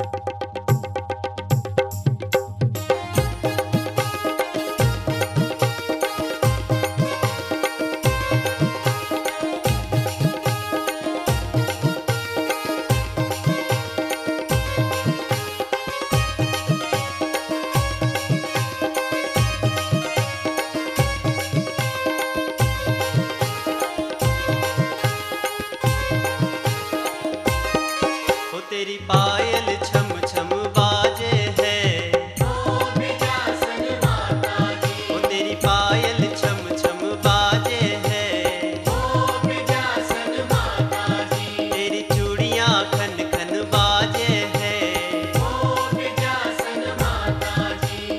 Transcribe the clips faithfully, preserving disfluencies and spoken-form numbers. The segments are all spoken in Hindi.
तेरी पायल छम छम बाजे है, ओ बिजासन माता जी। ओ तेरी पायल छम छम बाजे है, ओ बिजासन माता जी। तेरी चूड़ियां खन खन बाजे है, ओ बिजासन माता जी।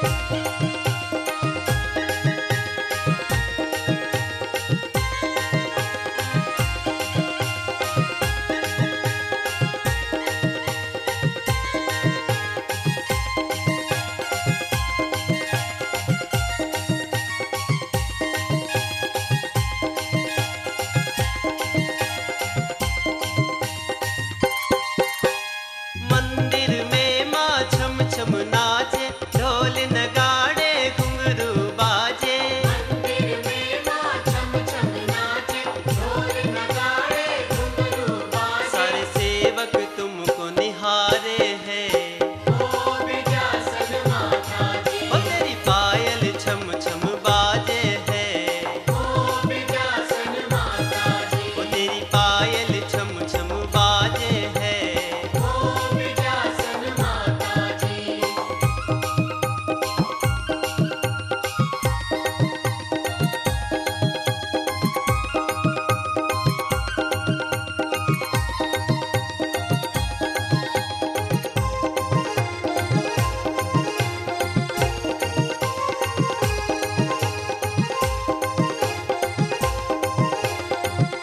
मंदिर में माँ छम छम नाचे, ढोल नगाड़े घुंघरू बाजे, मंदिर में माँ छम छम नाचे, ढोल नगाड़े घुंघरू बाजे। सारे सेवक तुमको निहारे हैं, ओ बिजासन माता जी। ओ तेरी पायल छम छम बाजे है, ओ बिजासन माता जी। ओ तेरी पायल छम छम बाजे है। ओ बिजासन माता जी।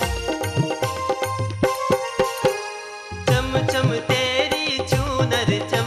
चम चम तेरी चूनर